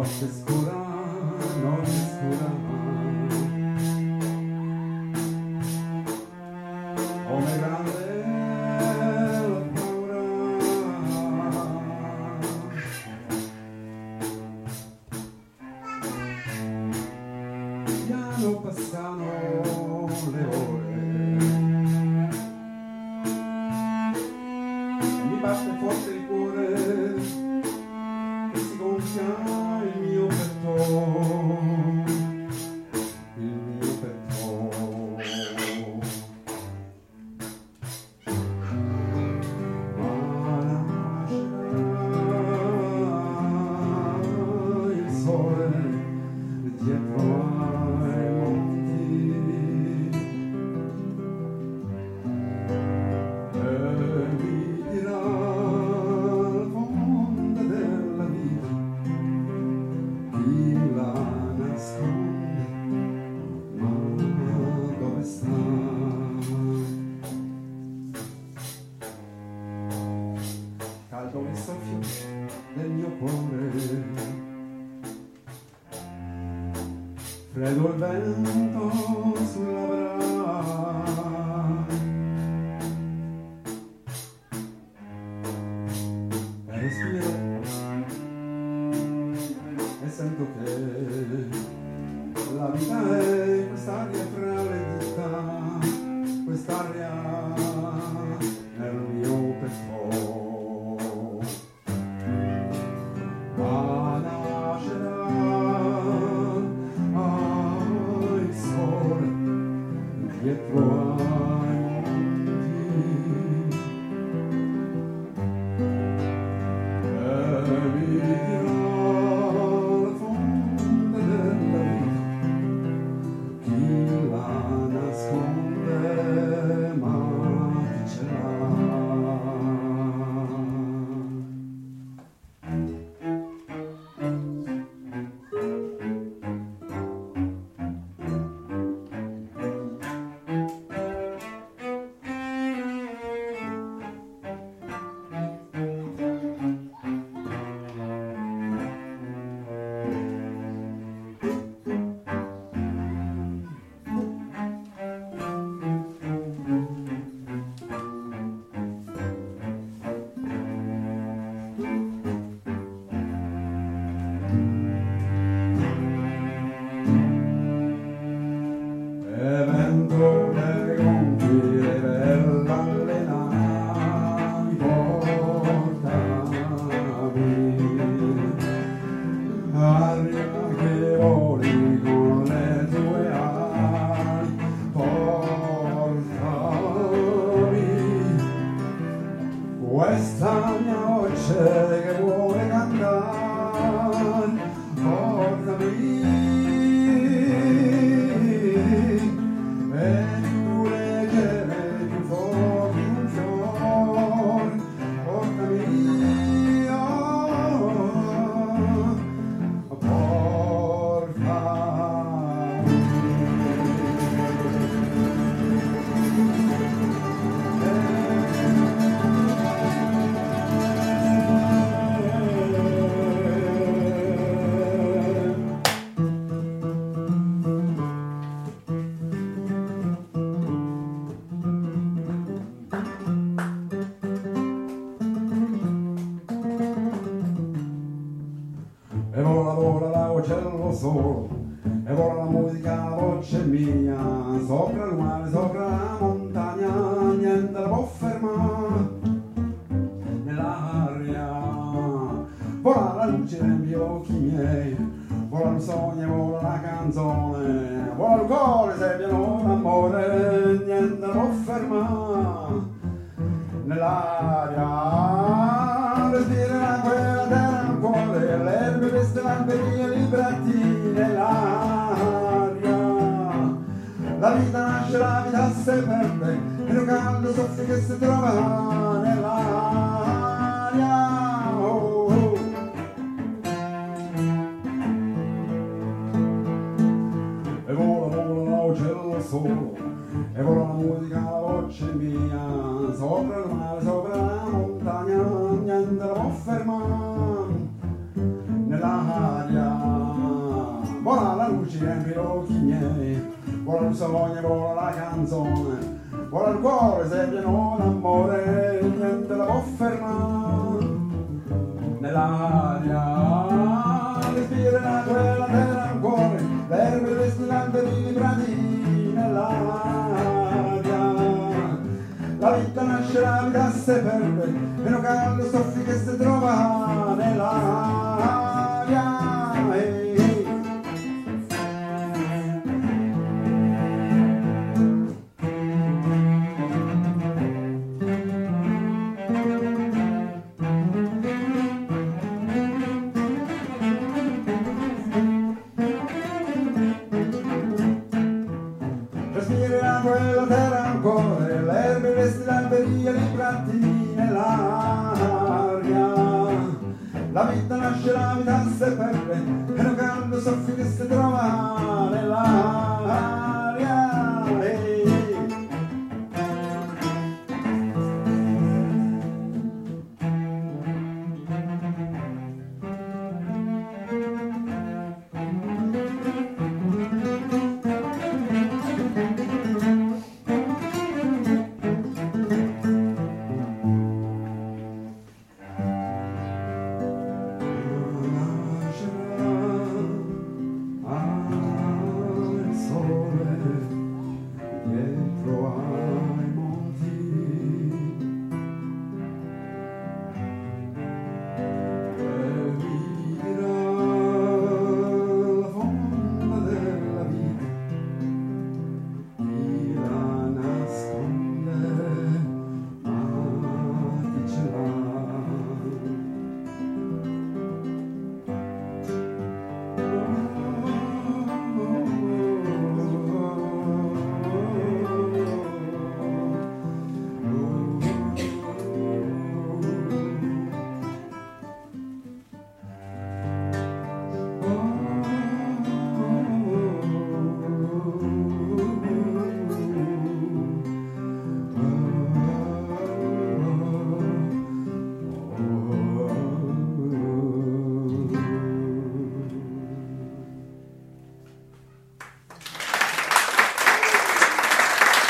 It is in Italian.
notte scura, notte scura. Come grande la paura. Piano passano le ore e mi batte forte il cuore che si gonfia il mio petto, il mio petto. Ma nascerà il sole dietro ai monti e mi dirà al fondo della vita chi la nasconde, ma dove sta? Caldo il soffio del mio cuore, freddo il vento sulla brace e respiro e sento che la vita è quest'aria fra le dita, quest'aria nel mio petto. Ma nascerà il sole dietro ai monti e mi dirà al fondo della vita chi la nasconde, ma chi ce l'ha. Vento le gonfie bella allena mi portami, aria che voli con le tue ali, portami, questa mia voce che vuole cantare, portami. E più leggere, più forte un fiore, portami, e vola vola la voce dello solo, e vola la musica, la voce mia, sopra il mare, sopra la montagna, niente la può fermare nell'aria. Vola la luce negli occhi miei, vola il sogno, vola la canzone, vola il cuore se pieno d'amore, niente la può fermare nell'aria. Respira quella terra nel cuore, l'erbe veste l'alberia, libretti nell'aria. La vita nasce, la vita si perde, e lo caldo soffio che si trova nell'aria. Oh, oh. E vola vola la voce dello solo, e vola la musica, la voce mia, sopra il mare, sopra la montagna, niente la può fermare nell'aria. miei, vola il sogno, vola la canzone, vola il cuore se pieno d'amore, niente la può fermare. Nell'aria respira quella terra ancora, l'erba destinante di prati nell'aria. La vita nasce, la vita si perde, meno caldo soffi che si trova nell'aria. Respira quella terra ancora, l'erba vesti l'alberia, i prati nell'aria. La vita nasce, la vita si perde, e non caldo soffi che si trova nell'aria.